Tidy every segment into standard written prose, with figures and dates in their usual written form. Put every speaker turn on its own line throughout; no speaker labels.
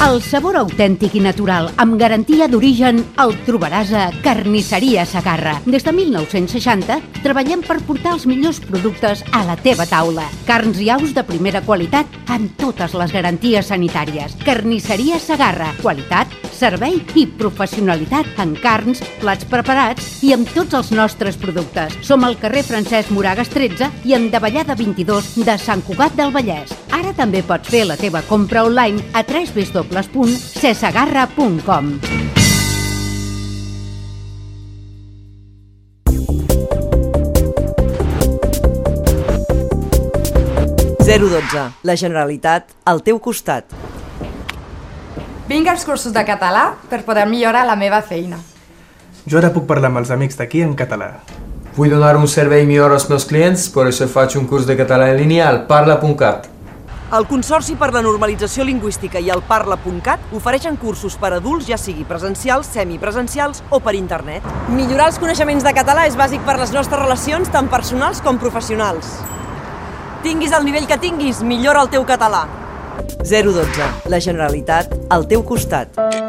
El sabor autèntic i natural, amb garantia d'origen, el trobaràs a Carnisseria Segarra. Des de 1960 treballem per portar els millors productes a la teva taula. Carns i aus de primera qualitat amb totes les garanties sanitàries. Carnisseria Segarra. Qualitat, servei i professionalitat en carns, plats preparats i amb tots els nostres productes. Som al carrer Francesc Moragas 13 i en Davallada 22 de Sant Cugat del Vallès. Ara també pots fer la teva compra online a www.cesegarra.com.
La Generalitat al teu costat.
Vinc als cursos de català per poder millorar la meva feina.
Jo ara puc parlar amb els amics d'aquí en català.
Vull donar un servei millor als meus clients, per això faig un curs de català en línia al parla.cat.
El Consorci per la Normalització Lingüística i el Parla.cat ofereixen cursos per adults, ja sigui presencials, semipresencials o per internet. Millorar els coneixements de català és bàsic per les nostres relacions, tant personals com professionals. Tinguis el nivell que tinguis, millora el teu català. 012. La Generalitat al teu costat.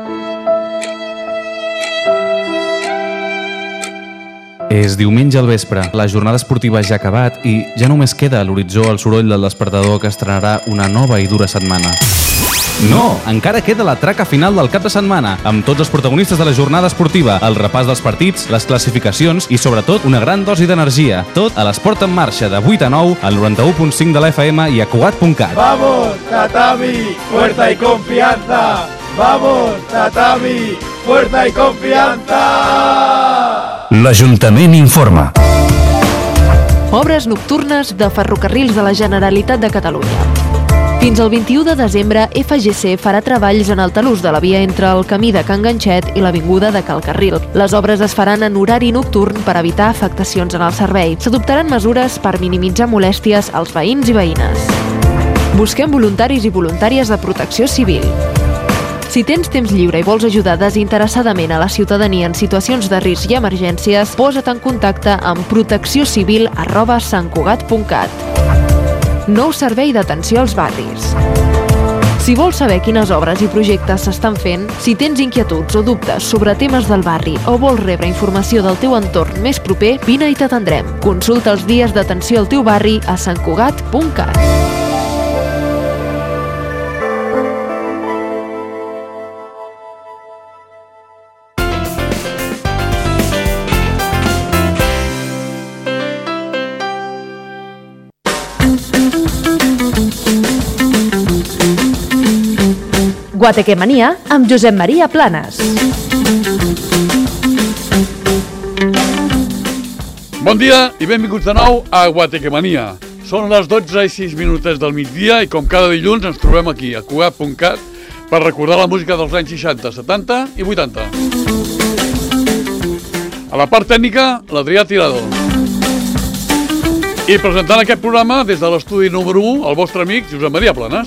És diumenge al vespre, la jornada esportiva ja ha acabat i ja només queda a l'horitzó el soroll del despertador que estrenarà una nova i dura setmana. No! Encara queda la traca final del cap de setmana, amb tots els protagonistes de la jornada esportiva, el repàs dels partits, les classificacions i, sobretot, una gran dosi d'energia. Tot a l'Esport en Marxa, de 8 a 9, al 91.5 de la FM i a Cugat.cat.
¡Vamos, Tatami! ¡Fuerza y confianza! ¡Vamos, Tatami! ¡Fuerza y confianza!
L'Ajuntament informa.
Obres nocturnes de ferrocarrils de la Generalitat de Catalunya. Fins al 21 de desembre, FGC farà treballs en el talús de la via entre el camí de Can Ganxet i l'avinguda de Cal Carril. Les obres es faran en horari nocturn per evitar afectacions en el servei. S'adoptaran mesures per minimitzar molèsties als veïns i veïnes. Busquem voluntaris i voluntàries de protecció civil. Si tens temps lliure i vols ajudar desinteressadament a la ciutadania en situacions de risc i emergències, posa't en contacte amb protecciocivil@santcugat.cat. Nou servei d'atenció als barris. Si vols saber quines obres i projectes s'estan fent, si tens inquietuds o dubtes sobre temes del barri o vols rebre informació del teu entorn més proper, vine i t'atendrem. Consulta els dies d'atenció al teu barri a santcugat.cat.
Guatequemania amb Josep Maria Planes.
Bon dia i benvinguts de nou a Guatequemania. Són les 12:06 del migdia i com cada dilluns ens trobem aquí a Cugat.cat per recordar la música dels anys 60, 70 i 80. A la part tècnica, l'Adrià Tirado. I presentant aquest programa des de l'estudi número 1, el vostre amic Josep Maria Planes.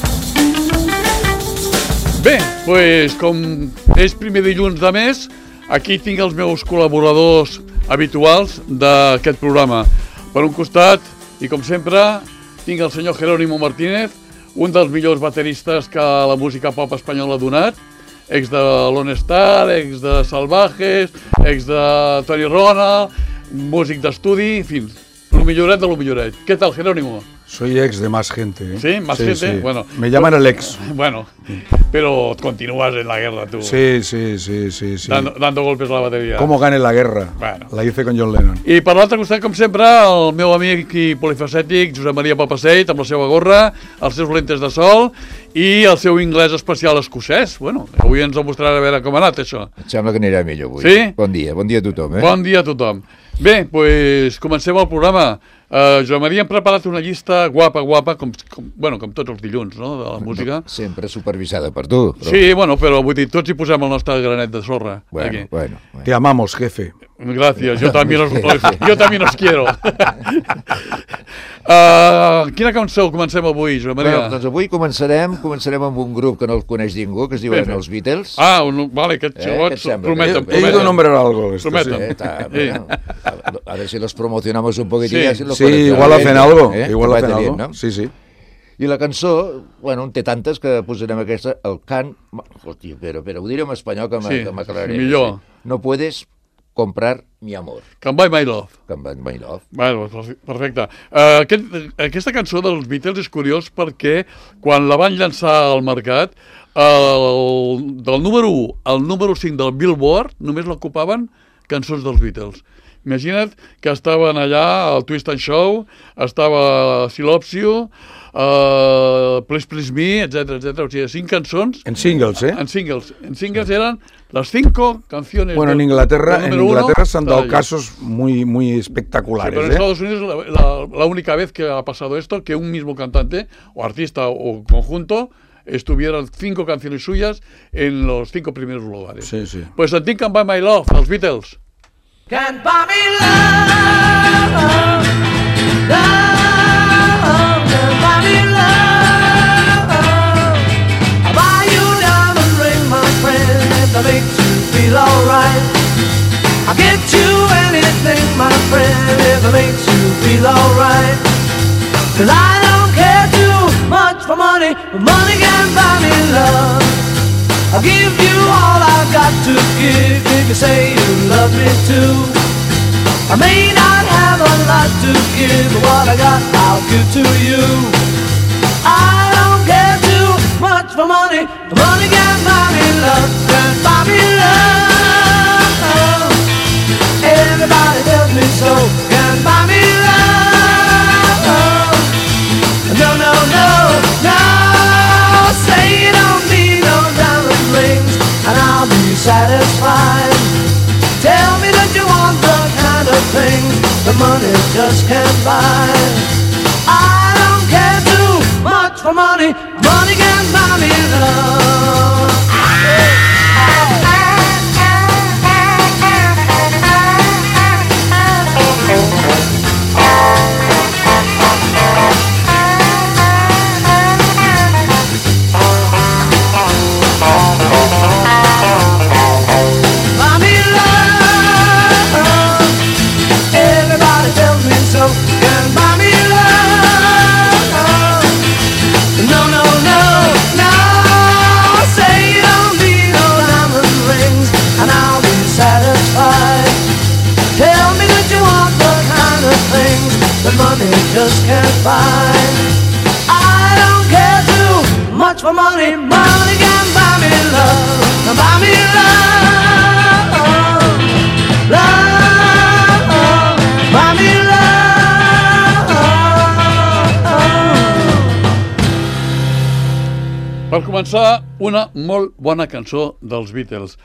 Bé, doncs, com és primer dilluns de mes, aquí tinc els meus col·laboradors habituals d'aquest programa. Per un costat, i com sempre, tinc el senyor Jerónimo Martínez, un dels millors bateristes que la música pop espanyola ha donat, ex de Lone Star, ex de Salvajes, ex de Tony Ronald, músic d'estudi, en fi, lo milloret de lo milloret. ¿Qué tal, Jerónimo?
Soy ex de más gente, ¿eh?
¿Sí? ¿Más gente?
Sí.
Bueno,
me llaman el ex.
Bueno, pero continúas en la guerra tú.
Sí.
Dando golpes a la batería.
¿Cómo gane la guerra?
Bueno.
La hice con John Lennon.
I per l'altre costat, com sempre, el meu amic i polifacètic, Josep Maria Papaseit, amb la seva gorra, els seus lentes de sol i el seu anglès especial escocès. Bueno, avui ens ho mostrarà a veure com ha anat, això.
Em sembla que anirà millor avui.
Sí?
Bon dia a tothom, eh?
Bon dia a tothom. Bé, doncs comencem el programa. Joan Maria, hem preparat una llista guapa, com tots els dilluns, no?, de la música.
Sempre supervisada per tu.
Però... Sí, bueno, però vull dir, tots hi posem el nostre granet de sorra.
Bueno.
Te amamos, jefe.
Gracias, yo también os quiero. Quina cançó comencem avui, Joan Maria?
Bueno, doncs avui començarem amb un grup que no el coneix ningú, que es diuen els Beatles.
Ah, vale, aquests xots prometen.
He ido a nombrar algo.
Prometen.
A ver si los promocionamos un poquitín.
Sí, igual hacen algo. Sí.
I la cançó, bueno, en té tantes que posarem aquesta, el cant... Hòstia, però ho diré en espanyol que m'aclararé.
Sí, millor.
No puedes comprar mi amor.
Can Buy My Love.
Can Buy My Love.
Bueno, perfecte. Aquesta cançó dels Beatles és curiós perquè quan la van llançar al mercat, del número 1 al número 5 del Billboard només l'ocupaven cançons dels Beatles. Imagina't que estaven allà al Twist and Show, estava Silopsio, Please Please Me, etc. O sigui, 5 cançons.
En singles, ¿eh?
En singles. En singles eran las 5 canciones.
Bueno, en Inglaterra se han dado casos muy espectaculares.
Sí, pero en Estados Unidos la única vez que ha pasado esto, que un mismo cantante, o artista, o conjunto, estuvieran 5 canciones suyas en los 5 primeros lugares.
Sí, sí.
Pues en Can't Buy My Love, los Beatles.
Can't buy me love, love, can't buy me love. I'll buy you a diamond ring, my friend, if that makes you feel alright. I'll get you anything, my friend, if it makes you feel alright. 'Cause I don't care too much for money, but money can't buy me love. I'll give you all I've got to give if you say you love me too. I may not have a lot to give, but what I got I'll give to you. I don't care too much for money, but money can't buy me love, can't buy me love. Everybody tells me so, can't buy me love. No, no, no, no, say you don't need no diamond rings, and I'll be satisfied. Tell me that you want the kind of things the money just can't buy. I don't care too much for money, money can't buy me love. The money just can't buy. I don't care too much for money, money can't buy me love, buy me love, love, buy me love.
Per començar, una molt bona cançó dels Beatles.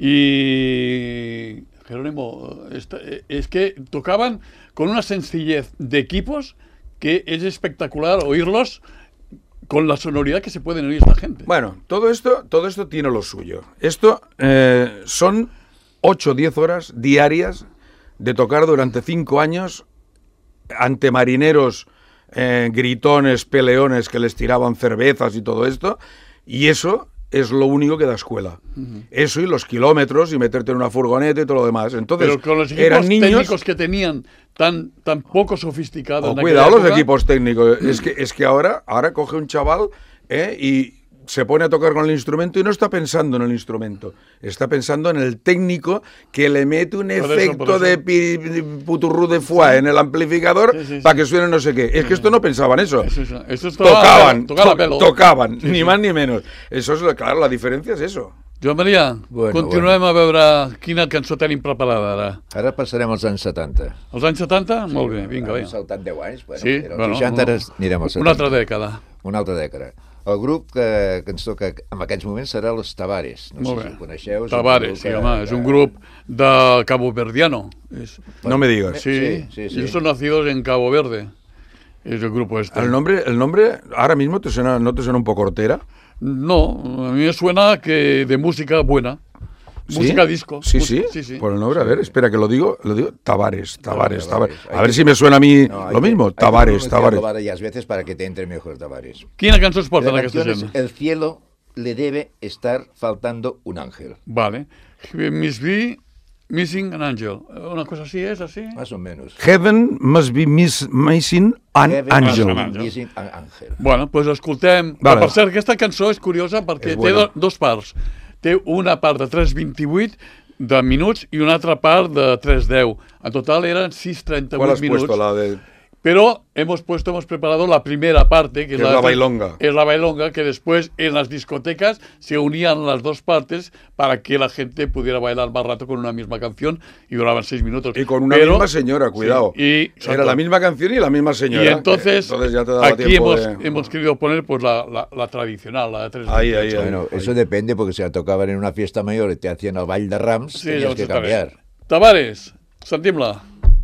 Y Jerónimo, es que tocaban con una sencillez de equipos que es espectacular oírlos con la sonoridad que se pueden oír esta gente.
Bueno, todo esto tiene lo suyo. Esto son 8 o 10 horas diarias de tocar durante 5 años ante marineros gritones, peleones que les tiraban cervezas y todo esto, y eso es lo único que da escuela. Eso y los kilómetros y meterte en una furgoneta y todo lo demás. Entonces,
pero con los equipos técnicos que tenían tan poco sofisticados.
Cuidado los equipos técnicos. Es que ahora coge un chaval y se pone a tocar con el instrumento y no está pensando en el instrumento. Está pensando en el técnico que le mete un efecto de puturru de foie en el amplificador para que suene no sé qué. Es que esto no pensaban eso. Tocaban, ni más ni menos. Eso es, claro, la diferència és eso.
Joan Maria, continuem a veure quina cançó tenim preparada ara.
Ara passarem als anys 70.
Els anys 70? Molt bé, vinga,
Hem saltat 10 anys,
sí,
als 60 ara anirem als 70.
Una altra dècada.
Una altra dècada. El grup que ens toca en aquests moments serà los Tavares. No sé si ho coneixeu.
Tavares, sí, home, és un grup de Cabo Verdiano.
No me digas.
Sí, ellos son nacidos en Cabo Verde. Es el grupo este.
¿El nombre ahora mismo no te suena un poco hortera?
No, a mí me suena que de música buena.
¿Sí?
Música disco.
Sí. Por el nombre, a ver, espera que lo digo. Tavares. A ver si me suena a mí lo mismo. Tavares.
Varias veces para que te entre mejor Tavares.
¿Quién canción es porta la que estás haciendo?
El cielo le debe estar faltando un ángel.
Vale. Misby Missing an Angel. Una cosa así, ¿es así?
Más o menos.
Heaven must be missing an angel.
Missing an angel.
Bueno, doncs escoltem.
Vale.
Per cert, aquesta cançó és curiosa perquè té dos parts. Té una part de 3:28 de minuts y una altra part de 3:10. En total eran 6:38
¿Cuál has
minutos.
puesto? La de...
Pero hemos preparado la primera parte, que es
la bailonga.
Es la bailonga, que después en las discotecas se unían las dos partes para que la gente pudiera bailar más rato con una misma canción y duraban 6 minutos.
Y con una misma señora, cuidado.
Sí,
era la misma canción y la misma señora.
Y entonces
ya te daba
aquí
tiempo
hemos querido poner pues la tradicional, la de 3.
Ahí.
Bueno, eso depende, porque si la tocaban en una fiesta mayor y te hacían el baile de Rams,
sí,
tenías que cambiar.
Tavares, sentim-la.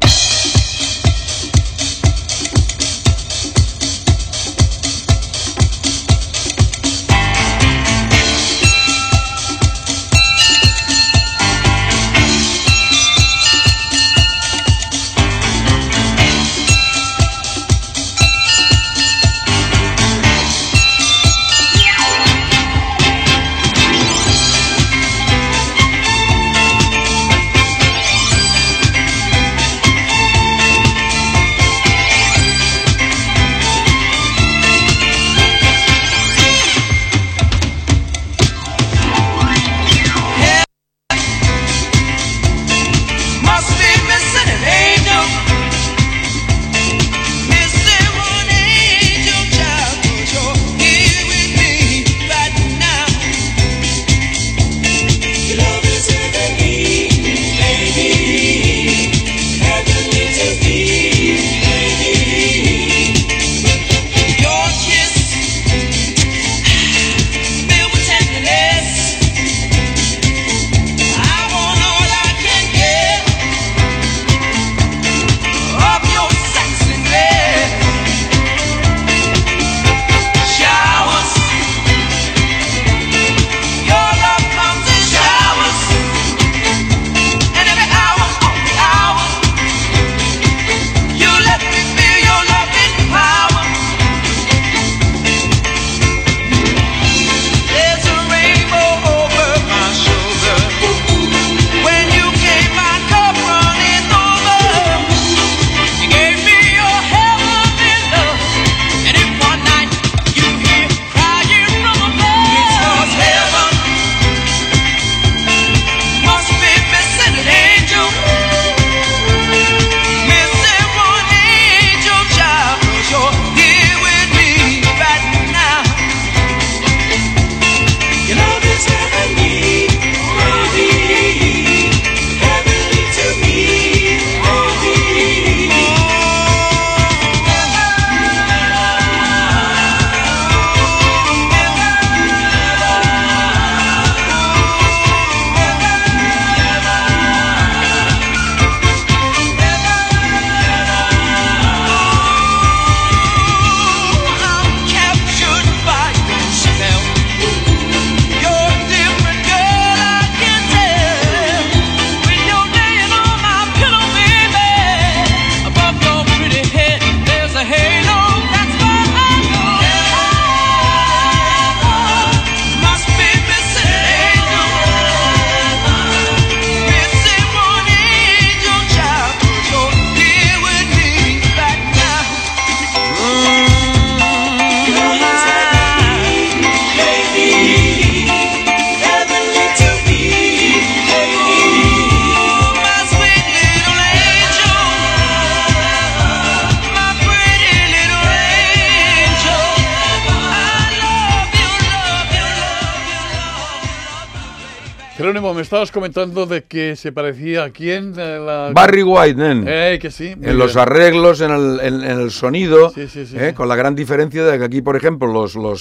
Jerónimo, me estabas comentando de que se parecía a quién.
Barry White, nen.
Que sí.
En los arreglos, en el sonido,
sí.
Con la gran diferencia de que aquí, por ejemplo,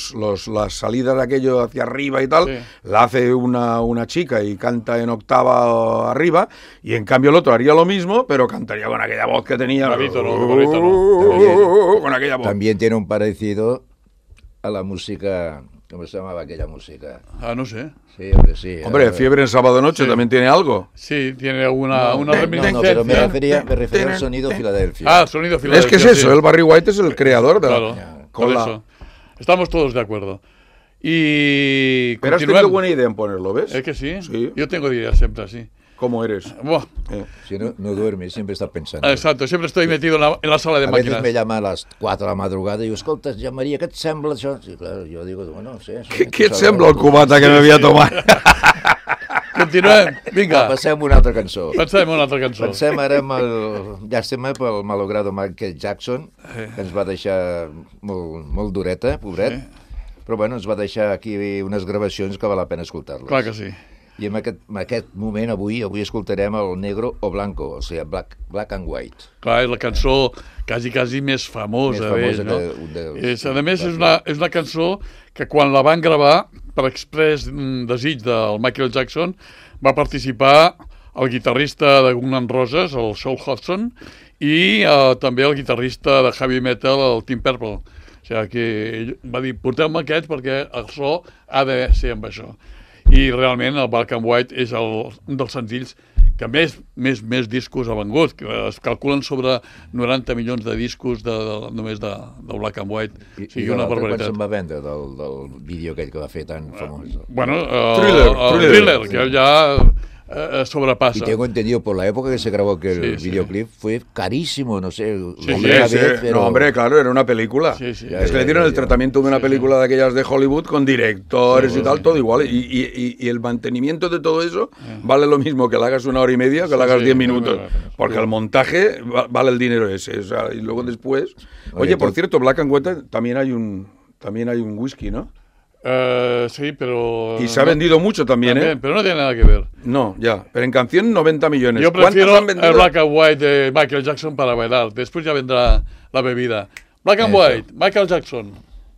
las salidas de aquello hacia arriba y tal, la hace una chica y canta en octava arriba, y en cambio el otro haría lo mismo, pero cantaría con aquella voz que tenía. Con aquella voz.
También tiene un parecido a la música. ¿Cómo se llamaba aquella música?
No sé.
Sí, hombre, sí.
Hombre, Fiebre en Sábado Noche también tiene algo.
Sí, tiene una reminiscencia.
No, pero me refería al sonido Filadelfia.
Sonido Filadelfia.
Es que es eso, el Barry White es el creador de
eso. Estamos todos de acuerdo. Y
pero has tenido buena idea en ponerlo, ¿ves?
Es que sí. Yo tengo ideas siempre así.
cómo eres.
Si no duermes, siempre estás pensando.
Exacto, siempre estoy metido en la sala de máquinas.
A veces me llama a las 4 de la madrugada y digo, escolta, Jean Maria, què et sembla això? Sí, claro, jo digo, bueno, no sé.
Què et sembla el cubata que me voy a tomar?
Continuem, vinga.
Passem una altra cançó.
Pensem
ara amb el llàstima pel malogrado Michael Jackson, que ens va deixar molt dureta, pobret. Però bueno, ens va deixar aquí unes gravacions que val la pena escoltar-les.
Clar que sí.
I en aquest moment, avui escoltarem el Negro o Blanco, o sigui, Black and White.
Clar, és la cançó quasi més famosa d'ell, no? A més, és una cançó que quan la van gravar, per exprés desig del Michael Jackson, va participar el guitarrista de Guns N' Roses, el Saul Hudson, i també el guitarrista de heavy metal, el Tim Purple. O sigui que ell va dir, porteu-me aquests perquè el so ha de ser amb això. I realment el Black and White és un dels senzills que més discos ha vengut. Es calculen sobre 90 milions de discos només de Black and White. O sigui, una barbaritat.
Quan se'n va vendre del vídeo aquell que va fer tan famós?
Bueno, el Thriller, que ja sobrepasa.
Y tengo entendido, por la época que se grabó que el videoclip fue carísimo, no sé.
No, hombre, claro, era una película. Es que le dieron el tratamiento de una película de aquellas de Hollywood con directores y tal, todo igual. Y el mantenimiento de todo eso vale lo mismo que lo hagas 1 hora y media que lo hagas 10 minutos. Porque el montaje vale el dinero ese. O sea, y luego después... Oye, por cierto, Black and White también hay un whisky, ¿no?
Sí, pero...
Y se ha vendido mucho también,
pero no tiene nada que ver.
No, ya. Pero en canción 90 millones.
Yo prefiero el Black and White de Michael Jackson para bailar. Después ya vendrá la bebida. Black and White, Michael Jackson.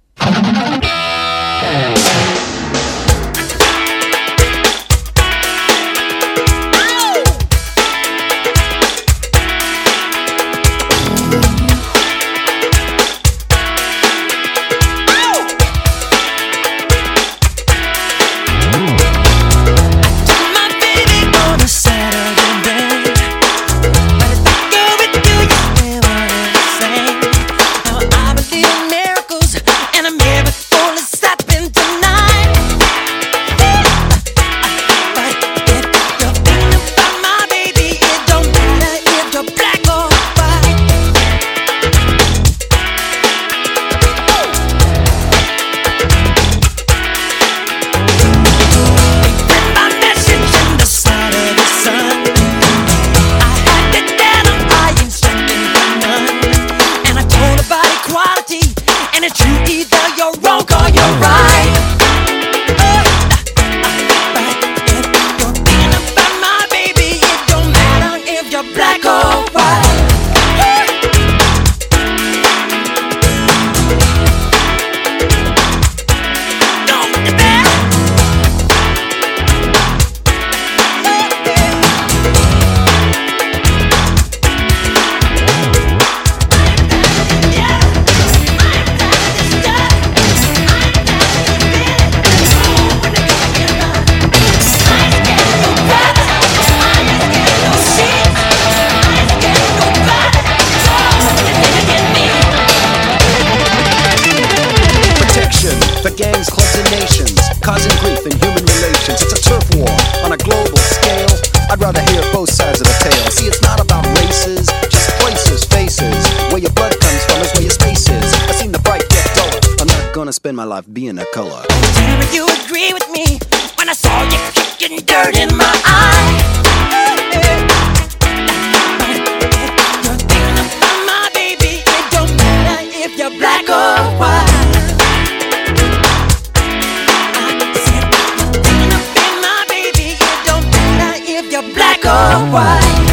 Spend my life being a color.
Did you agree with me when I saw you kicking dirt in my eye? You're thinking about my baby. It don't matter if you're black or white. I said you're thinking about my baby. It don't matter if you're black or white.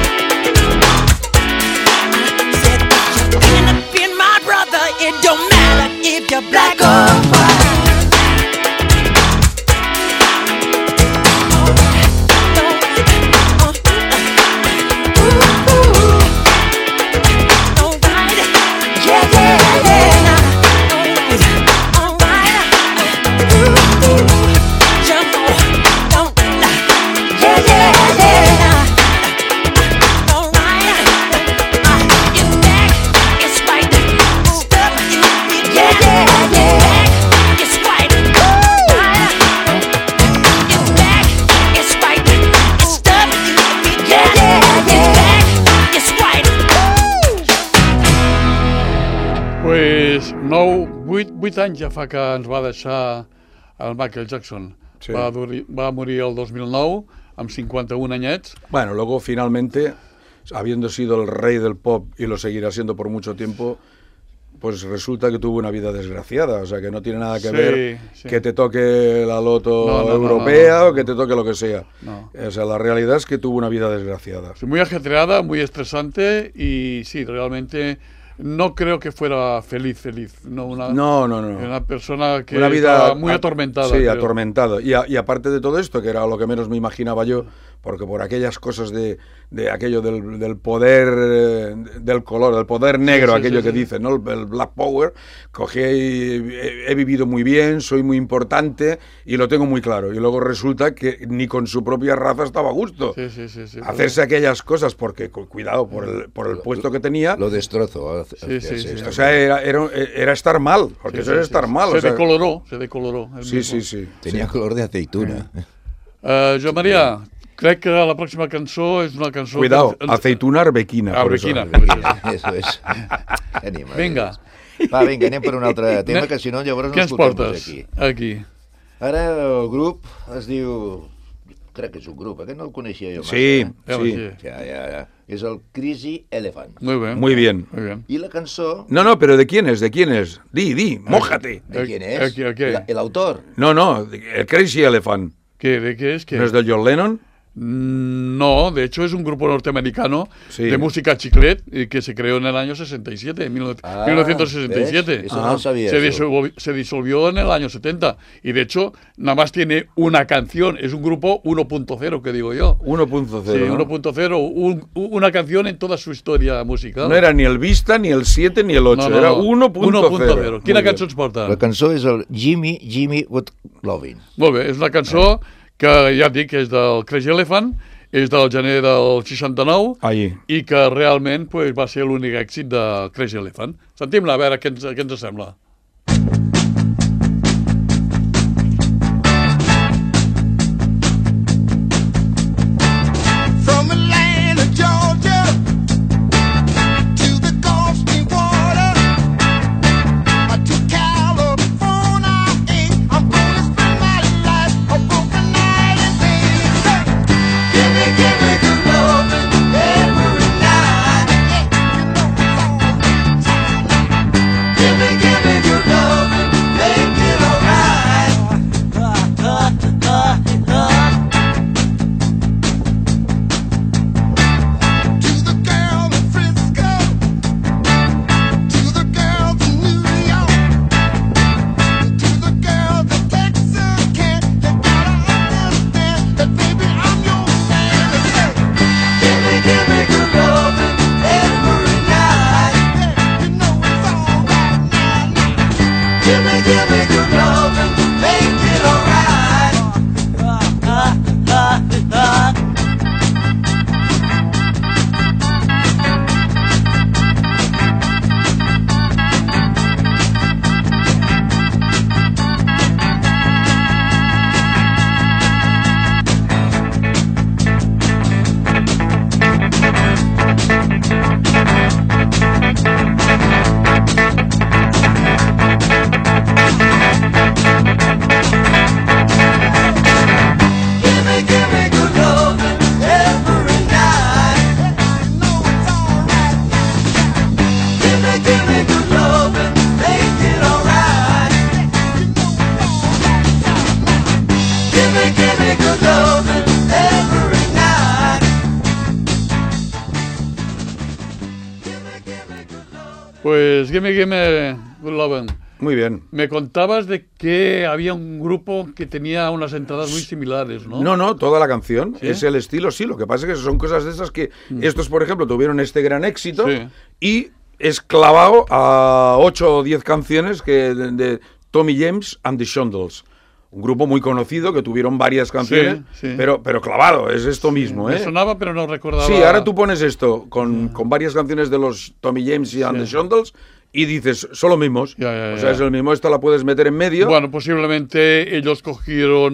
I said you're thinking about my brother. It don't matter if you're black or white.
8 anys ja fa que ens va deixar el Michael Jackson.
Sí.
Va morir el 2009 amb 51 anyets.
Bueno, luego finalmente, habiendo sido el rey del pop y lo seguirá siendo por mucho tiempo, pues resulta que tuvo una vida desgraciada, o sea que no tiene nada que ver que te toque la loto europea o que te toque lo que sea.
No.
O sea, la realidad es que tuvo una vida desgraciada.
Sí, muy ajetreada, muy estresante y sí, realmente no creo que fuera feliz. No. Una persona que
una vida
estaba muy atormentada.
Sí,
creo.
atormentada. Y aparte de todo esto, que era lo que menos me imaginaba yo, porque por aquellas cosas de aquello del poder del color, del poder negro, aquello que dicen, ¿no? El Black Power, cogí y he vivido muy bien, soy muy importante y lo tengo muy claro. Y luego resulta que ni con su propia raza estaba a gusto.
Sí,
hacerse aquellas cosas, porque cuidado, por el puesto que tenía.
Lo destrozó.
O sea, era estar mal, porque eso era estar mal.
Se decoloró.
Sí.
Tenía color de aceituna.
Joan Maria, crec que la pròxima cançó és una cançó...
Cuidado, aceituna arbequina.
Arbequina.
Eso es.
Vinga.
Va, vinga, anem per un altre tema, que si no llavors no escoltem
aquí.
Ara el grup es diu... Crec que és un grup, aquest no el coneixia jo massa.
Sí.
Ja. És el Crazy Elephant.
Muy bien.
I la cançó...
No, pero ¿de quién es? Di, mójate.
¿De quién es? ¿El autor?
No, el Crazy Elephant.
¿De qué es?
¿No es del John Lennon?
No, de hecho es un grupo norteamericano de música chiclet que se creó en el año 67, 1967.
Eso no sabía.
Se disolvió en el año 70 y de hecho nada más tiene una canción, es un grupo 1.0 que digo yo.
1.0.
Sí, 1.0, una canción en toda su historia musical.
No era ni el Vista, ni el 7, ni el 8, era 1.0.
Quina cançó ens porta?
La cançó és el Jimmy Wood Lovin'.
Molt bé, és una cançó que ja et dic que és del Crazy Elephant, és del gener del 69 i que realment va ser l'únic èxit de Crazy Elephant. Sentim-la, a veure què ens sembla. Pues Gimme Good Lovin'.
Muy bien.
Me contabas de que había un grupo que tenía unas entradas muy similares, ¿no?
No, toda la canción es el estilo, sí. Lo que pasa es que son cosas de esas que estos, por ejemplo, tuvieron este gran éxito y es clavado a 8 o 10 canciones de Tommy James and the Shondells. Un grupo muy conocido que tuvieron varias canciones, pero clavado, es esto mismo.
Me sonaba, pero no recordaba.
Sí, ahora tú pones esto con varias canciones de los Tommy James y and the Shondells y dices, son los mismos. O sea, es el mismo, esta la puedes meter en medio.
Bueno, posiblemente ellos cogieron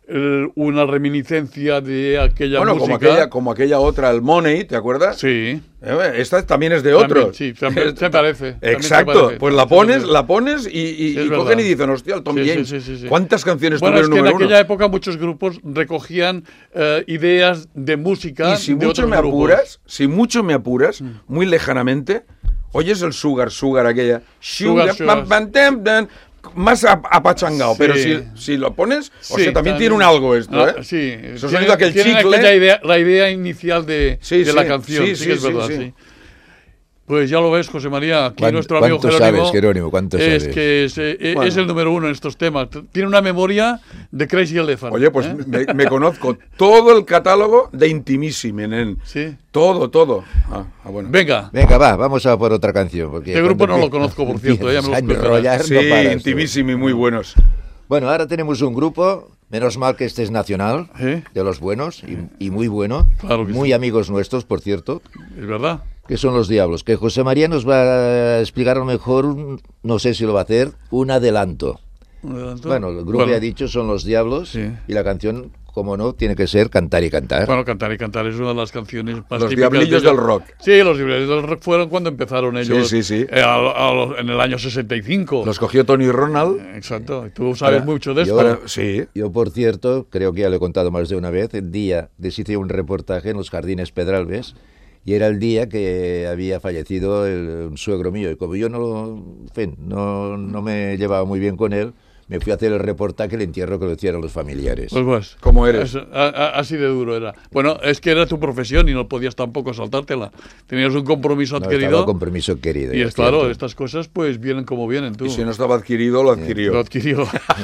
una reminiscencia de aquella
bueno,
música.
Como aquella otra, el Money, ¿te acuerdas?
Sí.
Esta también es de otros.
Sí, se parece.
Exacto, pues la pones y cogen y dicen, hostia, el Tom James.
Sí.
¿Cuántas canciones
bueno,
tuvieron número uno?
Bueno, es que en aquella época muchos grupos recogían ideas de música
y si
de
mucho me apuras, muy lejanamente, oyes el Sugar, aquella...
Sugar.
Más apachangado, pero si lo pones, o sea, también tiene un algo esto, ¿eh?
Sí,
eso ha sonido aquel chicle.
La idea inicial de la canción, sí que es verdad, sí. Pues ya lo ves, José María, aquí nuestro amigo
Jerónimo. ¿Cuánto sabes?
Es que es el número uno en estos temas. Tiene una memoria de Crazy Elephant.
Oye, pues me conozco todo el catálogo de Intimissimi, nen.
Sí.
Todo. Bueno.
Venga, vamos a por otra canción. Porque
este grupo no lo conozco, por cierto. Ya me
lo
sí, Intimissimi, muy buenos.
Bueno, ahora tenemos un grupo, menos mal que este es nacional, de los buenos, y muy bueno.
Claro que
muy amigos nuestros, por cierto.
Es verdad.
Que son Los Diablos, que José María nos va a explicar a lo mejor, no sé si lo va a hacer, un adelanto. Bueno, el grupo ya ha dicho, son Los Diablos, y la canción, como no, tiene que ser Cantar y Cantar.
Bueno, Cantar y Cantar es una de las canciones más
Los
típicas
Diablillos del rock.
Sí, los Diablillos del rock fueron cuando empezaron ellos.
Sí.
En el año 65.
Los cogió Tony Ronald.
Exacto, tú sabes mucho de esto.
Yo, por cierto, creo que ya lo he contado más de una vez, el día hice un reportaje en los Jardines Pedralbes, y era el día que había fallecido un suegro mío, y como yo no me llevaba muy bien con él, me fui a hacer el reportaje, el entierro que lo hicieron los familiares.
Pues
¿cómo eres?
Así de duro era. Bueno, es que era tu profesión y no podías tampoco saltártela. Tenías un compromiso adquirido.
Estaba compromiso querido.
Y es claro, estas cosas pues vienen como vienen, tú.
Y si no estaba adquirido, lo adquirió.
Lo adquirió.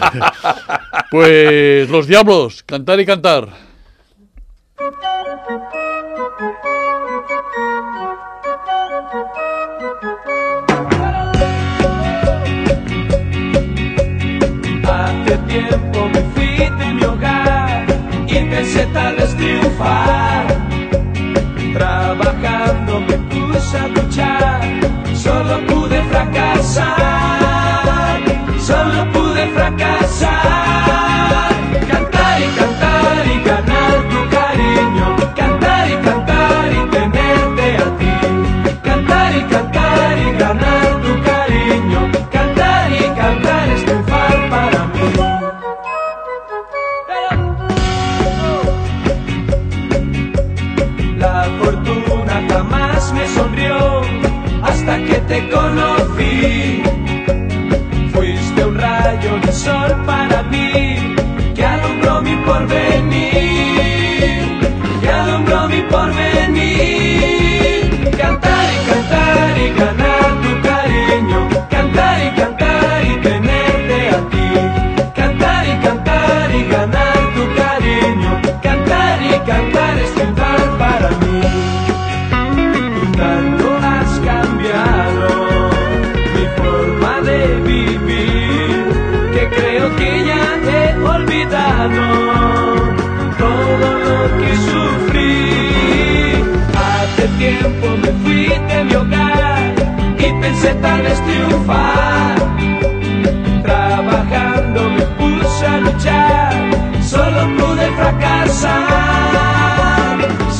Pues Los Diablos, Cantar y Cantar.
Hace tiempo me fui de mi hogar y pensé tal vez triunfar. Trabajando me puse a luchar, solo pude fracasar. Cantar y cantar y ganar tu cariño, cantar y cantar y tenerte a ti. Cantar y cantar y ganar tu cariño, cantar y cantar es triunfar para mí. La fortuna jamás me sonrió hasta que te conocí. Fuiste un rayo de sol para mí que alumbró mi porvenir, que alumbró mi porvenir. Cantar y cantar y ganar tu cariño, cantar y cantar y tenerte a ti. Cantar y cantar y ganar tu cariño, cantar y cantar es triunfar para mí. Tú tanto has cambiado mi forma de vivir, que creo que ya he olvidado todo lo que sufrí. Hace tiempo me fui de mi hogar y pensé tal vez triunfar. Trabajando me puse a luchar, solo pude fracasar.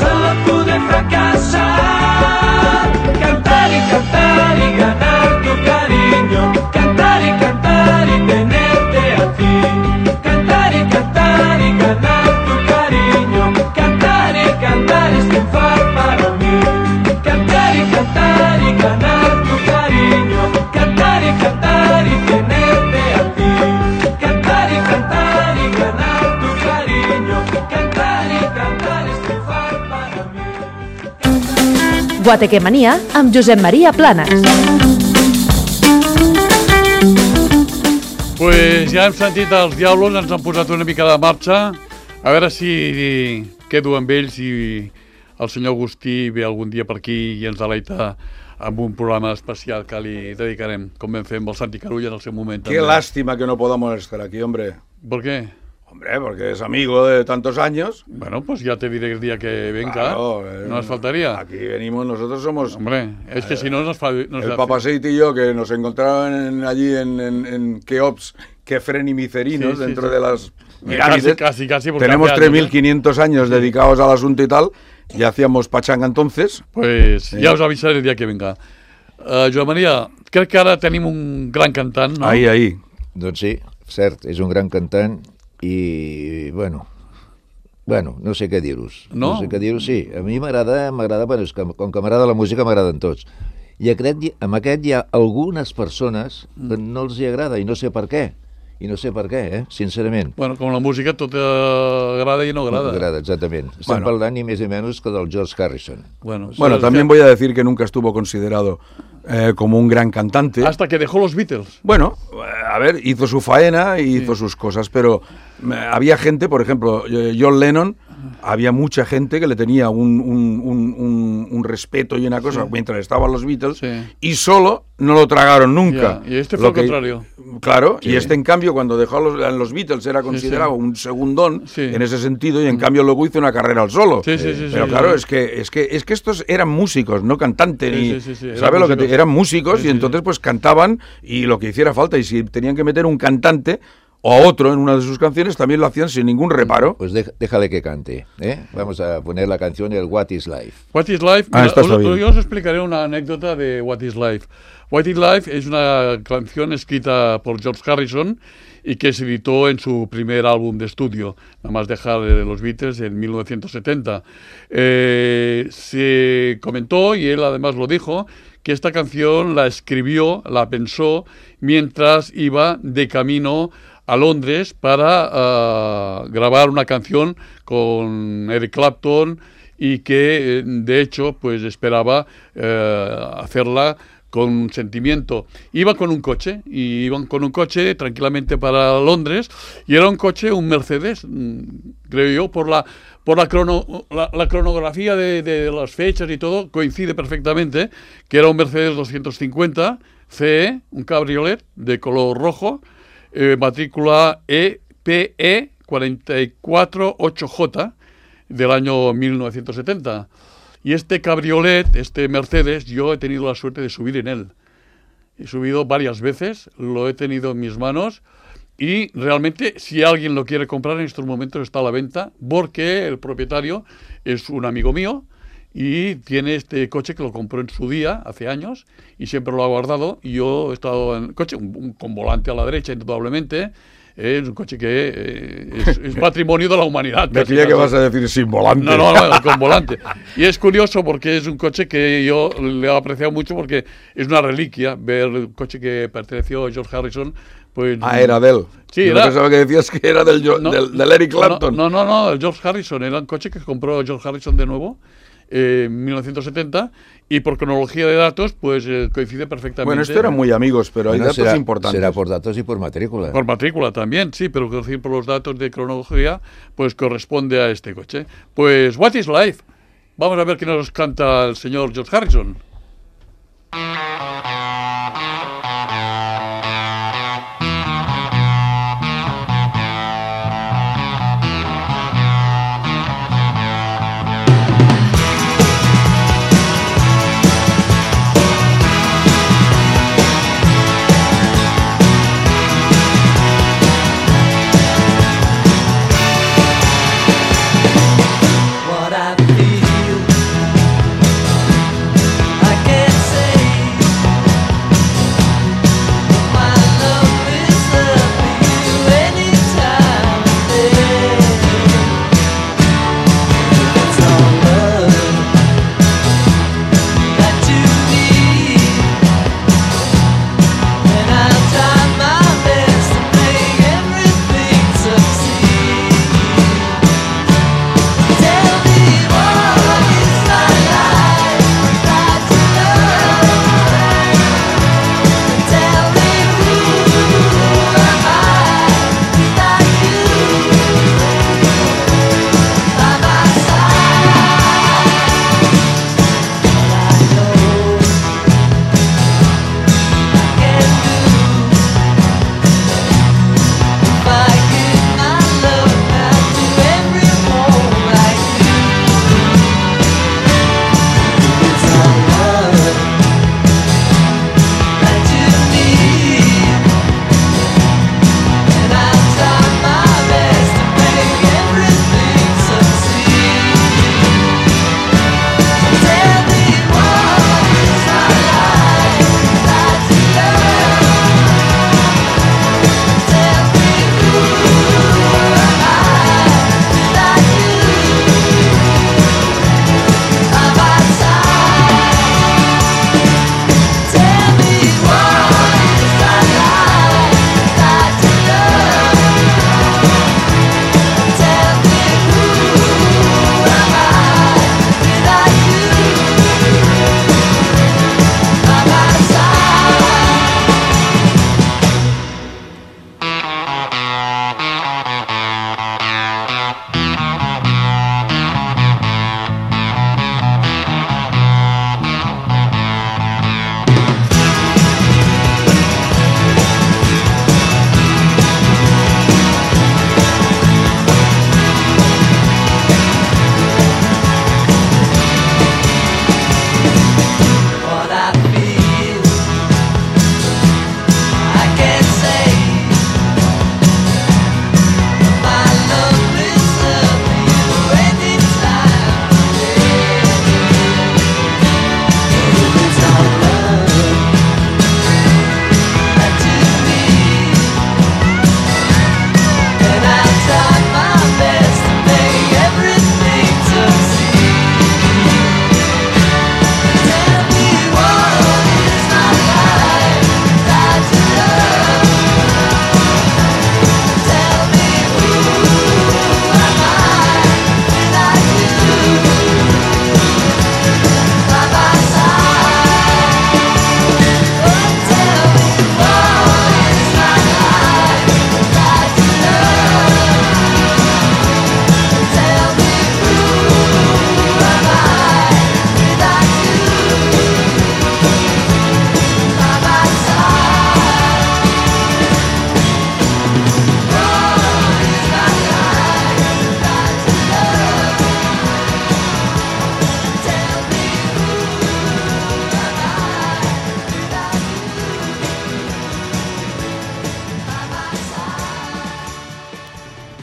Cantar y cantar y ganar tu cariño, cantar y cantar y tenerte a ti. Cantar y cantar y ganar tu cariño, cantar y cantar es triunfar para mí. Cantar y cantar y ganar tu cariño, cantar y cantar y tenerte a ti. Cantar y cantar y ganar tu cariño, cantar y cantar es triunfar para mí.
Guatequemanía amb Josep María Planas.
Pues ja hem sentit els Diablos, ens han posat una mica de marxa. A veure si quedo amb ells i el senyor Agustí ve algun dia per aquí i ens deleita amb un programa especial que li dedicarem, com vam fer amb el Santi Carulla en el seu moment.
Qué lástima que no podamos estar aquí, hombre.
¿Por qué?
Hombre, porque es amigo de tantos años.
Bueno, pues ya te diré el día que venga.
Claro,
no nos faltaría.
Aquí venimos, nosotros somos...
Hombre, es que si no nos
el Papaseit y yo, que nos encontraron allí en Keops, micerinos
Sí, sí,
dentro
sí.
de las pirámides.
Casi, porque
tenemos
hace años,
3.500 años dedicados al asunto y tal, y hacíamos pachanga entonces.
Pues ja us avisaré el dia que venga. Joan Maria, crec que ara tenim un gran cantant, no?
Ahí.
Doncs sí, cert, és un gran cantant i, bueno, no sé què dir-vos.
No?
No sé què dir-vos, sí. A mi m'agrada, bueno, és que com que m'agrada la música, m'agraden tots. I amb aquest hi ha algunes persones que no els hi agrada i no sé per què. I no sé per què, sincerament.
Bueno, com la música tot agrada i no agrada.
No agrada, exactament. Estem parlant ni més ni menys que del George Harrison.
Bueno, también voy a decir que nunca estuvo considerado como un gran cantante.
Hasta que dejó los Beatles.
Bueno, a ver, hizo su faena y hizo sus cosas, pero había gente, por ejemplo, John Lennon, había mucha gente que le tenía un respeto y una cosa mientras estaban los Beatles y solo no lo tragaron nunca.
Y este fue lo contrario.
Claro, y este en cambio cuando dejó los Beatles era considerado un segundón en ese sentido y en cambio luego hizo una carrera al solo. Pero claro, es que estos eran músicos, no cantantes, ¿sabe lo que eran músicos y entonces pues cantaban y lo que hiciera falta y si tenían que meter un cantante o a otro en una de sus canciones también lo hacían sin ningún reparo.
Pues déjale que cante, Vamos a poner la canción el What is Life.
What is Life? Mira, yo os explicaré una anécdota de What is Life. What is Life es una canción escrita por George Harrison y que se editó en su primer álbum de estudio, nada más dejar de los Beatles en 1970. Se comentó, y él además lo dijo, que esta canción la escribió, la pensó, mientras iba de camino a Londres para grabar una canción con Eric Clapton y que, de hecho, pues esperaba hacerla con sentimiento. Iban con un coche tranquilamente para Londres y era un coche, un Mercedes, creo yo, por la cronografía de las fechas y todo, coincide perfectamente, que era un Mercedes 250 CE, un cabriolet de color rojo, matrícula EPE 448J del año 1970. Y este cabriolet, este Mercedes, yo he tenido la suerte de subir en él. He subido varias veces, lo he tenido en mis manos y realmente si alguien lo quiere comprar en estos momentos está a la venta porque el propietario es un amigo mío y tiene este coche que lo compró en su día, hace años, y siempre lo ha guardado. Y yo he estado en el coche, con volante a la derecha, indudablemente. Es un coche que es patrimonio de la humanidad.
Me creía que vas a decir sin volante.
No, con volante. Y es curioso porque es un coche que yo le he apreciado mucho porque es una reliquia ver el coche que perteneció a George Harrison. Pues,
era de él.
Sí,
yo pensaba que decías que era del Eric Clapton.
No, el George Harrison. Era un coche que compró George Harrison de nuevo en 1970 y por cronología de datos pues coincide perfectamente.
Bueno, esto eran muy amigos, pero hay datos importantes.
Será por datos y por matrícula.
Por matrícula también, sí, pero por los datos de cronología pues corresponde a este coche. Pues What is Life? Vamos a ver qué nos canta el señor George Harrison.
What I feel, I can't say.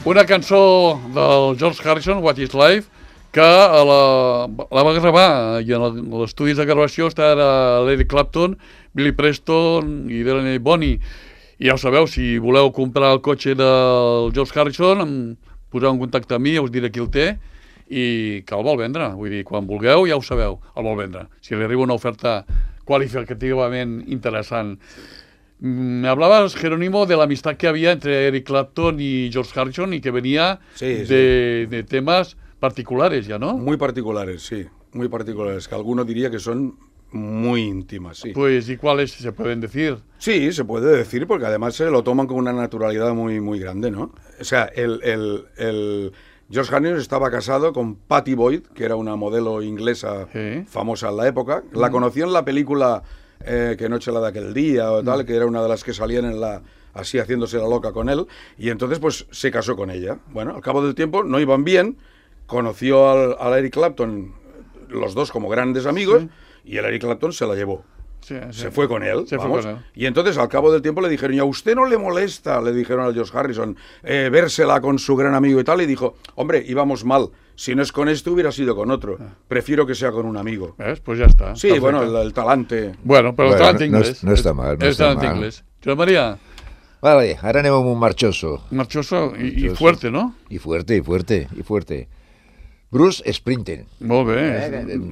una cançó del George Harrison, What is Life, que la va gravar i en els estudis de gravació està l'Eric Clapton, Billy Preston i Delaney Bonnie. I ja ho sabeu, si voleu comprar el cotxe del George Harrison, em poseu en contacte amb mi, us diré qui el té i que el vol vendre. Vull dir, quan vulgueu ja ho sabeu, el vol vendre. Si li arriba una oferta qualificativament interessant. Me hablabas, Jerónimo, de la amistad que había entre Eric Clapton y George Harrison y que venía de temas particulares ya, ¿no?
Muy particulares, sí. Muy particulares, que alguno diría que son muy íntimas, sí.
Pues, ¿y cuáles se pueden decir?
Sí, se puede decir, porque además se lo toman con una naturalidad muy, muy grande, ¿no? O sea, el George Harrison estaba casado con Patty Boyd, que era una modelo inglesa famosa en la época. La conoció en la película Que noche la de aquel día, o tal, que era una de las que salían así haciéndose la loca con él, y entonces pues se casó con ella. Bueno, al cabo del tiempo no iban bien, conoció al Eric Clapton, los dos como grandes amigos, y el Eric Clapton se la llevó. Se fue con él, y entonces al cabo del tiempo le dijeron, ¿y a usted no le molesta? Le dijeron al George Harrison, vérsela con su gran amigo y tal, y dijo, hombre, íbamos mal, si no es con este hubiera sido con otro, prefiero que sea con un amigo.
¿Ves? Pues ya está.
Sí, bueno, el talante.
Bueno, pero el talante inglés.
No está mal, no está mal.
Inglés. Joan María.
Vale, ara anem amb un marchoso.
Marchoso i fuerte, no?
I fuerte. Bruce Springsteen.
Molt bé.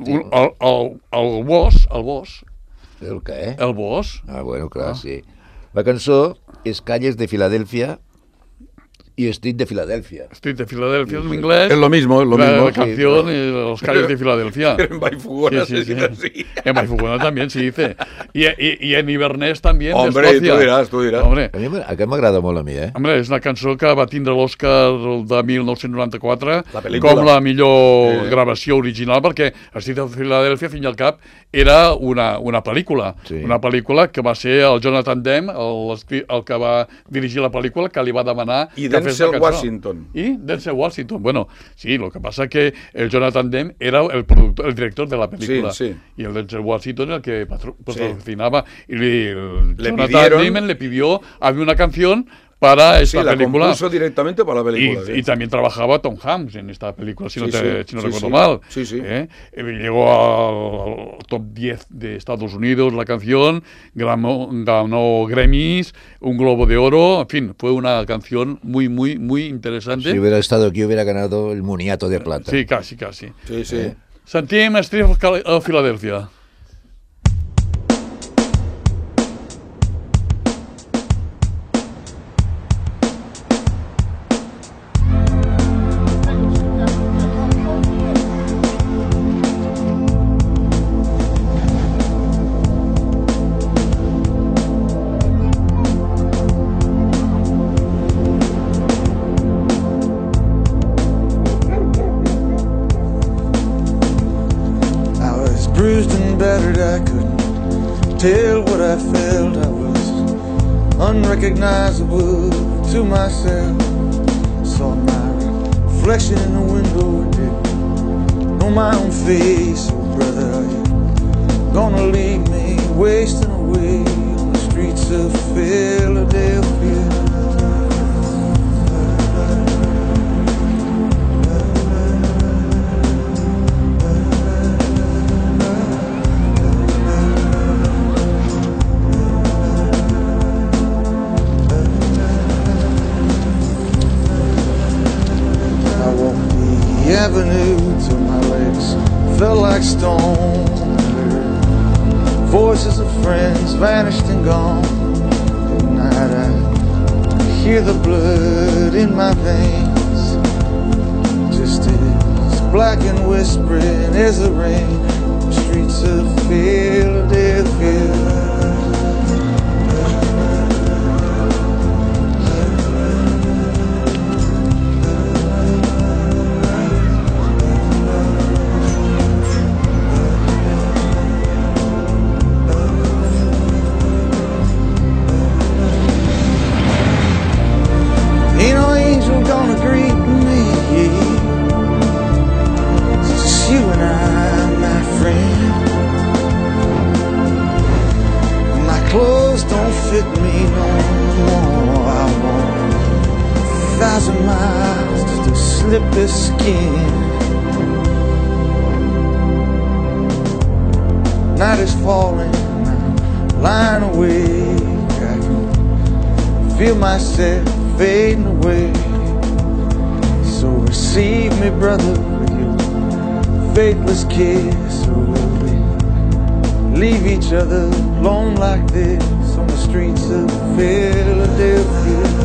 El boss.
El què?
El boss.
Ah, bueno, clar, sí. La cançó és Calles de Filadèlfia y Street de Filadelfia.
Street de Filadelfia en inglés.
Es lo mismo,
La canción, los calles de Filadelfia.
En Baifugona
sí.
así.
En Baifugona también se dice. Y en Inverness también.
Hombre, tú dirás.
Hombre.
Aquest m'agrada molt a mi,
Hombre, és una cançó que va tindre l'Oscar de 1994
com
la millor gravació original, perquè Street de Filadelfia, fin i al cap, era una pel·lícula. Sí. Una pel·lícula que va ser el Jonathan Demme, el que va dirigir la pel·lícula, que li va demanar...
Denzel Washington.
Y Denzel Washington. Bueno, sí, lo que pasa es que el Jonathan Demme era el director de la película.
Sí.
Y el Denzel Washington era el que patrocinaba. Y Jonathan Demme le pidió, había una canción para esta película.
Sí, la compuso directamente para la película.
Y también trabajaba Tom Hanks en esta película, si no recuerdo mal.
Sí.
Llegó al top 10 de Estados Unidos la canción, ganó Grammys, un Globo de Oro, en fin, fue una canción muy, muy, muy interesante.
Si hubiera estado aquí hubiera ganado el Moniato de Plata.
Sí, casi.
Sí.
Sentim Street of Philadelphia.
Tell what I felt, I was unrecognizable to myself. Saw my reflection in the window, didn't know my own face. Oh brother, are you gonna leave me wasting away on the streets of Philadelphia? Avenue till my legs felt like stone. Voices of friends vanished and gone. At night I hear the blood in my veins, just as black and whispering as the rain. Streets of Philadelphia. 1,000 miles just to slip his skin. Night is falling, I'm lying awake. I can feel myself fading away. So receive me, brother, with your faithless kiss. Or will we leave each other alone like this on the streets of Philadelphia?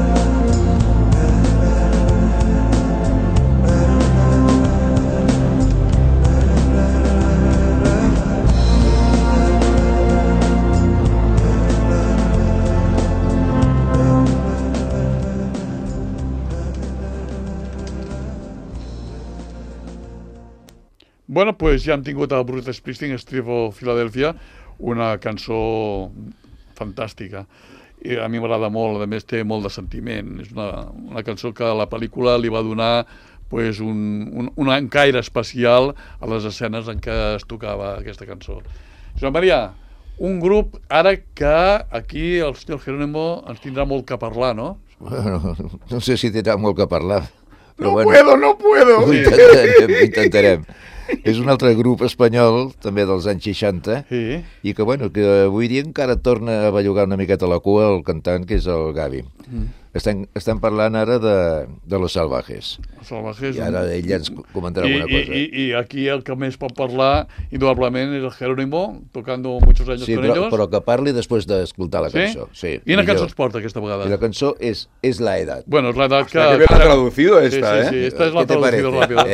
Bueno, pues ja hem tingut el Bruce Springsteen, Street of Philadelphia, una cançó fantàstica. I a mi m'agrada molt, a més té molt de sentiment. És una cançó que a la pel·lícula li va donar pues, un encaire especial a les escenes en què es tocava aquesta cançó. Joan Maria, un grup ara que aquí el senyor Jerónimo ens tindrà molt que parlar, no?
Bueno, no sé si tindrà molt que parlar. Però
No puedo.
Ho intentarem. És un altre grup espanyol, també dels anys 60, i que, bueno, que avui dia encara torna a bellugar una miqueta la cua el cantant, que és el Gavi. Estem parlant ara de Los Salvajes.
Salvajes.
I ara ell ja ens comentarà alguna cosa.
I aquí el que més pot parlar, indudablement, és el Jerónimo, tocando muchos años con ellos.
Però que parli després d'escoltar la cançó.
Sí? Quina cançó ens porta aquesta vegada?
I la cançó és La Edad.
Bueno, és La Edad que...
Que bien la traducido esta, ¿eh?
Sí, esta es la traducido rápido.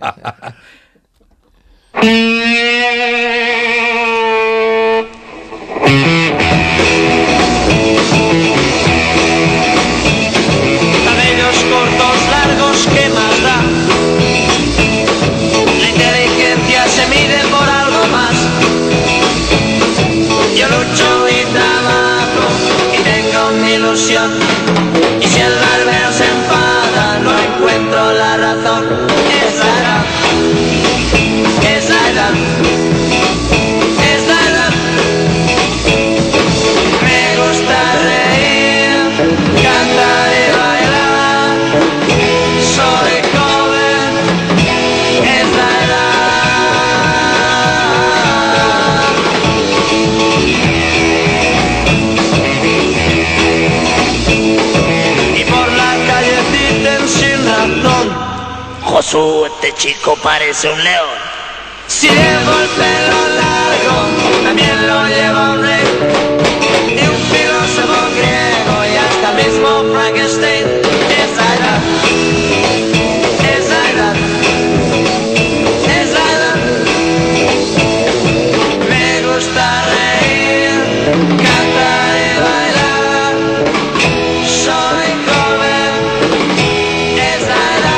Cabellos cortos, largos, ¿qué más da? La inteligencia se mide por algo más. Yo lucho y trabajo y tengo mi ilusión. Y si el barbero se enfada, no encuentro la razón. Es la edad. Es la edad. Es la edad. Me gusta reír, cantar y bailar. Soy joven. Es la edad. Y por la calle dicen sin razón: Josué, este chico parece un león. Si llevo el pelo largo, también lo lleva un rey. Y un filósofo griego y hasta mismo Frankenstein. Es la edad. Es la edad. Es la edad. Me gusta reír, cantar y bailar. Soy joven. Es la edad.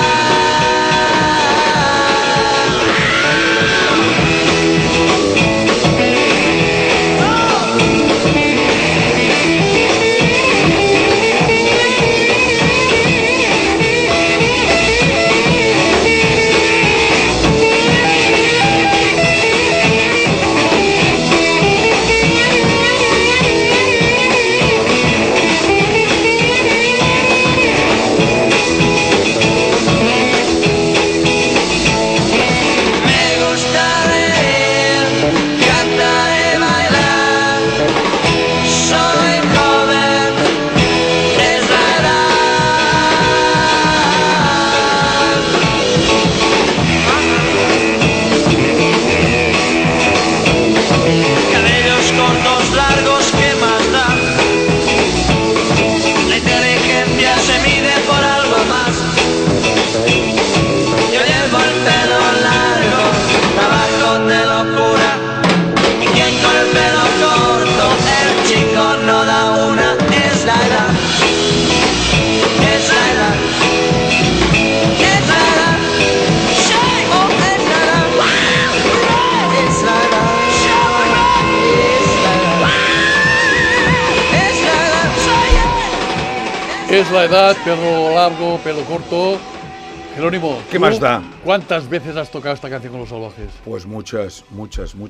Es la edad, pelo largo, pelo corto. Jerónimo,
¿qué más da?
¿Cuántas veces has tocado esta canción con Los Salvajes?
Pues muchas.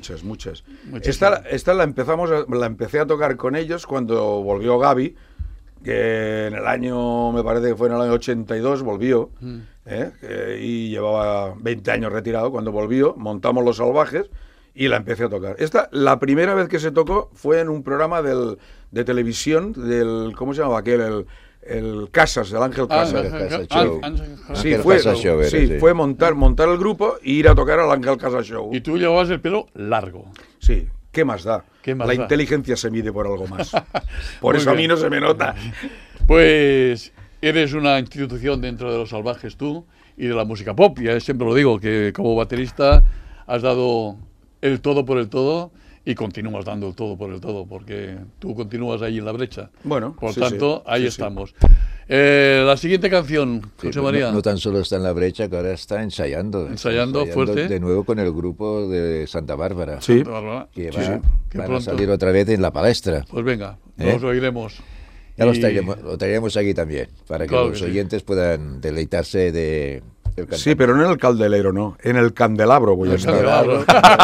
Esta la empecé a tocar con ellos cuando volvió Gavi, que en el año, me parece que fue en el año 82, volvió, y llevaba 20 años retirado. Cuando volvió, montamos Los Salvajes y la empecé a tocar. La primera vez que se tocó fue en un programa de televisión del, ¿cómo se llamaba aquel? El Casas, el Ángel Casas. Sí, fue montar el grupo e ir a tocar al Ángel Casas Show.
Y tú llevabas el pelo largo.
Sí, ¿qué más da? Inteligencia se mide por algo más. Por eso bien. A mí no se me nota.
Pues eres una institución dentro de Los Salvajes tú y de la música pop. Ya siempre lo digo, que como baterista has dado el todo por el todo. Y continúas dando el todo por el todo, porque tú continúas ahí en la brecha.
Bueno,
por tanto, ahí estamos. La siguiente canción, José María.
No tan solo está en la brecha, que ahora está ensayando
fuerte.
De nuevo con el grupo de Santa Bárbara.
Sí.
Que van a salir otra vez en la palestra.
Pues venga, nos oiremos.
Ya lo traeremos aquí también, para que los oyentes puedan deleitarse de...
Sí, pero no en el caldelero, no. En el candelabro voy a estar.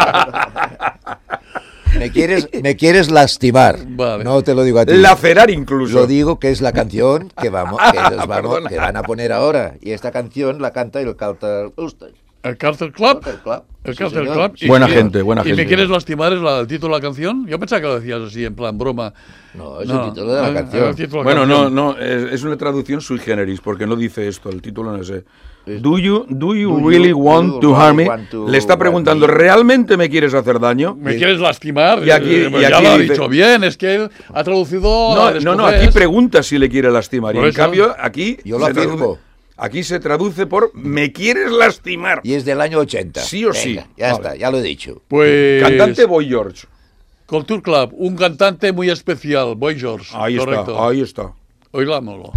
Me quieres lastimar.
Vale.
No te lo digo a ti.
Lacerar incluso.
Lo digo que es la canción que van a poner ahora. Y esta canción la canta el Carter Club.
¿El Carter Club? El Carter Club.
Buena gente.
¿Y me quieres lastimar es el título de la canción? Yo pensaba que lo decías así, en plan broma.
No, es el título de la canción.
Bueno, no, es una traducción sui generis, porque no dice esto, el título no sé. Do you really want to harm me? Le está preguntando, ¿realmente me quieres hacer daño?
¿Me quieres lastimar?
Y aquí
ya lo ha dicho bien, es que él ha traducido...
No, aquí pregunta si le quiere lastimar. Y en cambio, aquí...
Yo lo afirmo.
Aquí se traduce por ¿me quieres lastimar?
Y es del año 80.
Sí o sí.
Ya está, ya lo he dicho.
Pues...
Cantante Boy George.
Culture Club, un cantante muy especial, Boy George.
Ahí está.
Oigámoslo.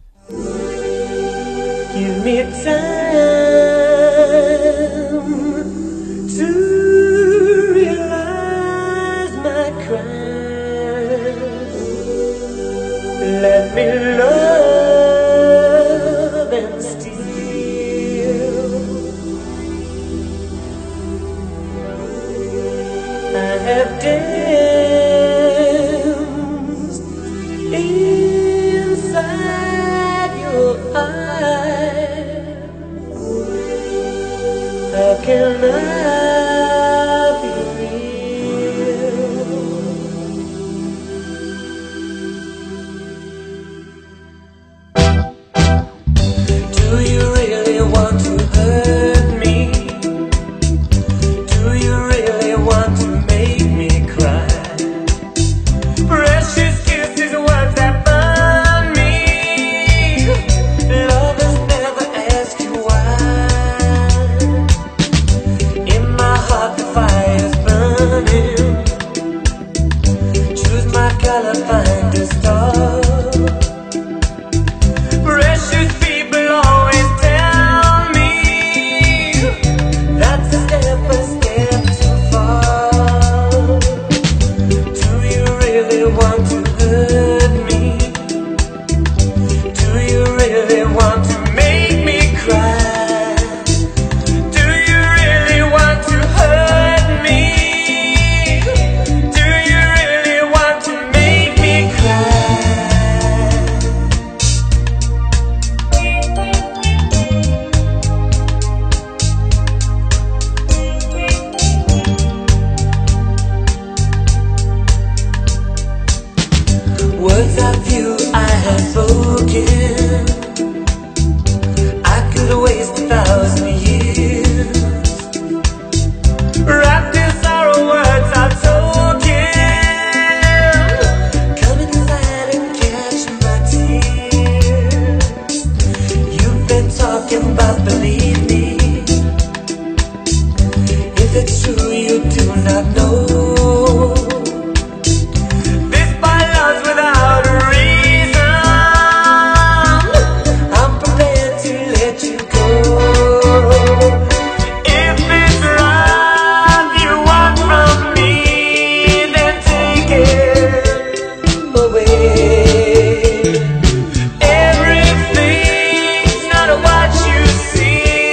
Give me time to realize my crime. Let me love and steal. I have danced inside your eyes. How can I be real? Do you really want to hurt me? Do you really want to make me cry? Precious kisses, words that burn me. Lovers never ask you why. In my heart the fire's burning. Choose my color, find a star. Precious people always tell me that's a step too far. Do you really want to hurt me? Do you really want to make me cry? Do you really want to hurt me? Do you really want to make me cry? Words of you I have spoken, I could waste 1,000 years. Wrapped in sorrow, words I've spoken. Come inside and catch my tears. You've been talking about believe me. If it's true you do not know. This my love's without a reason. I'm prepared to let you go. If it's love you want from me, then take it away. Everything's not what you see.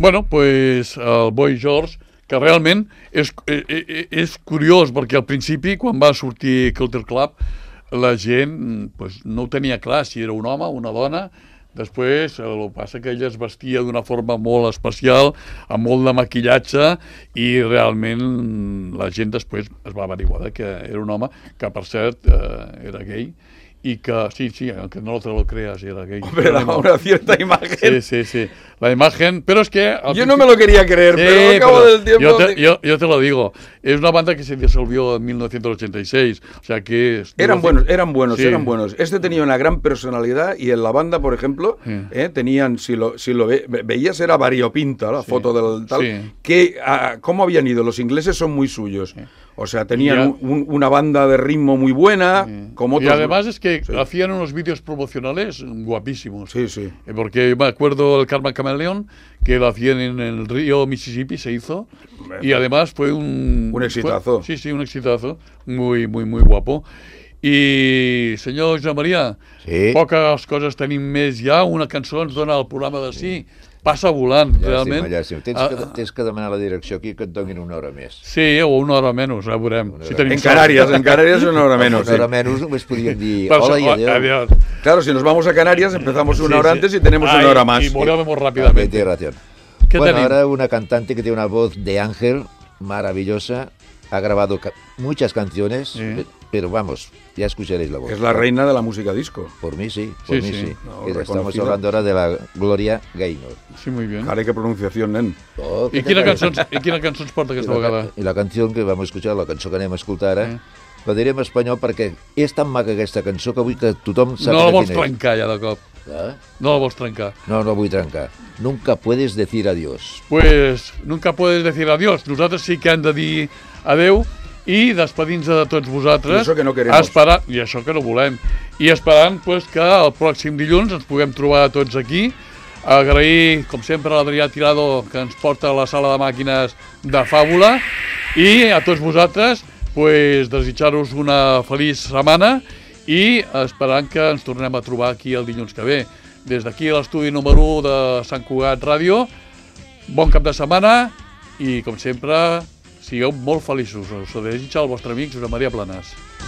Bueno, pues el Boy George, que realment és curiós, perquè al principi, quan va sortir Culture Club, la gent pues, no ho tenia clar si era un home o una dona. Després, el que passa que ella es vestia d'una forma molt especial, amb molt de maquillatge, i realment la gent després es va averiguar que era un home, que per cert era gay, y que, sí, aunque no te lo creas, era gay.
Hombre, daba una cierta imagen.
Sí, la imagen, pero es que...
Yo no me lo quería creer, pero al cabo del tiempo...
Yo te lo digo, es una banda que se disolvió en 1986, o sea que...
Eran buenos. Este tenía una gran personalidad y en la banda, por ejemplo, tenían, si lo veías, era variopinta la foto del tal, que cómo habían ido, los ingleses son muy suyos. O sea, tenían una banda de ritmo muy buena, como otros.
Y además es que hacían unos vídeos promocionales guapísimos. Sí. Porque me acuerdo del Karma Camaleón, que lo hacían en el río Mississippi, se hizo. Y además fue un
exitazo.
Sí, un exitazo. Muy guapo. I, senyor Josep Maria, poques coses tenim més ja. Una cançó ens dona el programa de sí. Passa volant, realment.
Llàstima. Tens que demanar la direcció aquí que et donin una hora més.
Sí, o una hora menys, ja veurem.
En Canàries una hora menos.
Una hora menos només podríem dir hola y adiós.
Claro, si nos vamos a Canarias empezamos una hora antes y tenemos una hora más.
Y volvemos rápidamente.
Tienes razón. Bueno, ahora una cantante que tiene una voz de ángel maravillosa. Ha grabado muchas canciones, pero vamos, ya escucharéis la voz.
Es la reina de la música disco.
Por mí sí.
No,
estamos hablando ahora de la Gloria Gaynor.
Sí, muy bien.
Caray, qué pronunciación, nen.
I quina cançó ens porta aquesta vegada?
I la canció que vam escoltar, la cançó que anem a escoltar ara, la diré en espanyol perquè és tan maca aquesta cançó que vull que tothom sàpiga quina és.
No la vols trencar ja de cop. No la vols trencar.
No vull trencar. Nunca puedes decir adiós.
Pues nunca puedes decir adiós. Nosaltres sí que hem de dir adeu i despedir-nos de tots vosaltres.
I això que no queremos.
I això que no volem. I esperant pues, que el pròxim dilluns ens puguem trobar tots aquí. Agrair, com sempre, a l'Adrià Tirado, que ens porta a la sala de màquines de Fàbula. I a tots vosaltres, pues, desitjar-vos una feliç setmana i esperant que ens tornem a trobar aquí el dilluns que ve. Des d'aquí a l'estudi número 1 de Sant Cugat Ràdio, bon cap de setmana i, com sempre, sigueu molt feliços. Us ho desitja el vostre amic Josep Maria Planas.